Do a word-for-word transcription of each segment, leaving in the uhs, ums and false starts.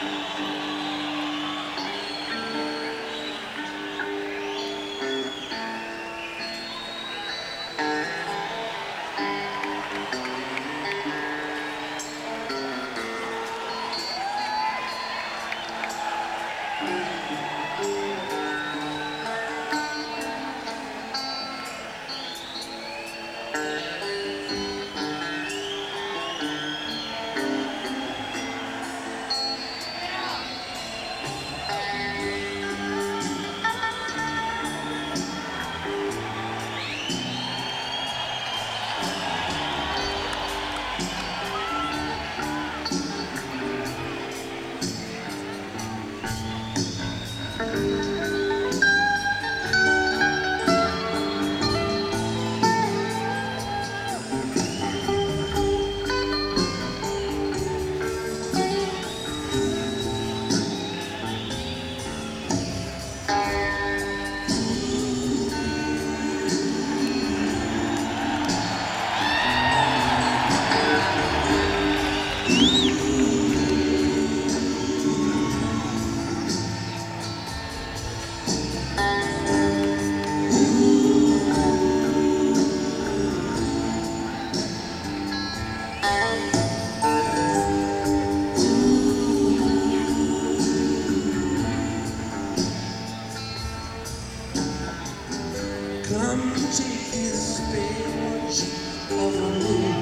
Come take this page of a moon.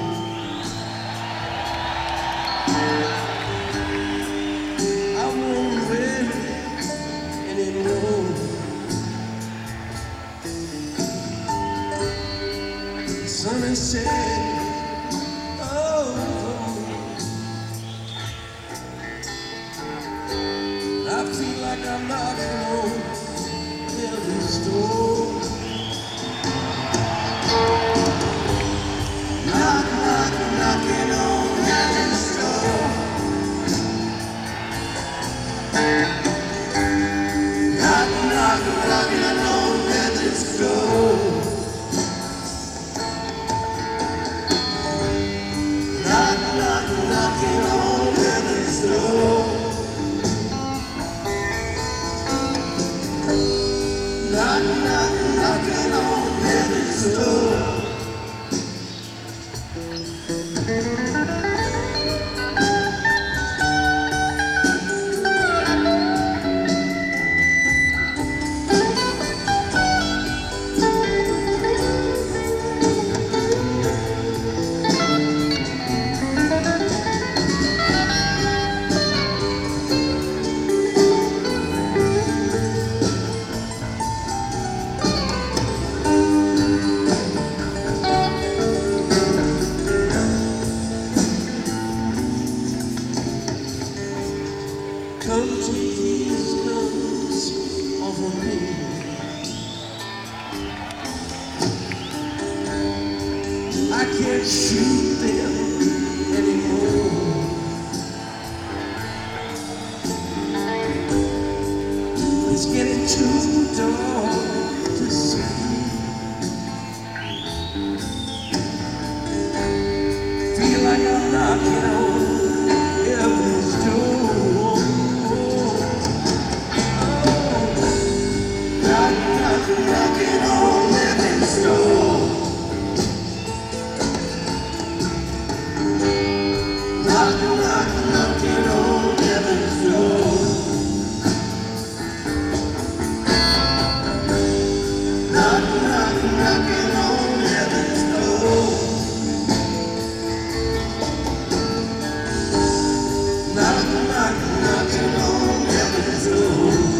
I won't wear it anymore. The sun has set. Oh, I feel like I'm knocking on heaven's door. Knocking on heaven's door. Knock, knock, knocking on heaven's door. Knock, knock, knocking on heaven's door. Knock, knock, knocking on heaven's door. Come take these guns off of me. I can't shoot them anymore. It's getting too dark to see. Feel like I'm knocking on heaven's door. Knocking on heaven's door. Knock, knock, knocking on heaven's door. Knock, knock, knocking on heaven's door. Knock, knock, knocking on heaven's door.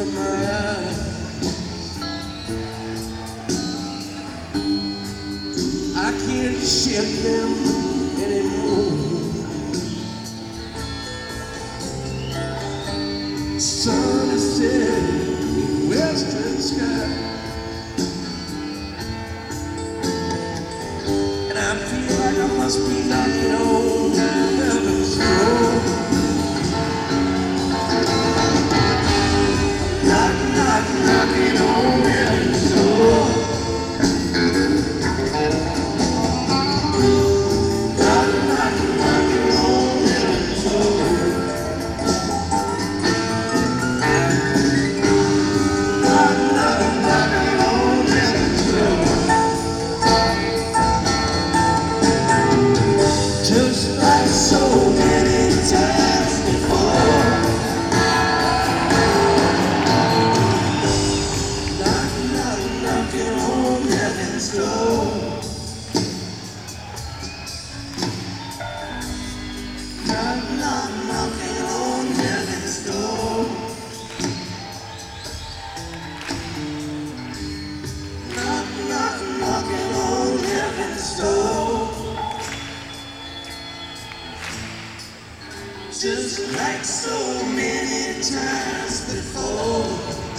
in my eyes. I can't shake them anymore. Sun is setting in western sky, and I feel like I must be knocking on heaven's door. Knock, knock, knocking on heaven's door. Knock, knock, knocking on heaven's door. Knock, knock, knocking on heaven's door. Just like so many times before. Knock, knock, knocking on heaven's door. Knock, knock, knocking on heaven's door. Knock, knock, knocking on heaven's door. Just like so many times before.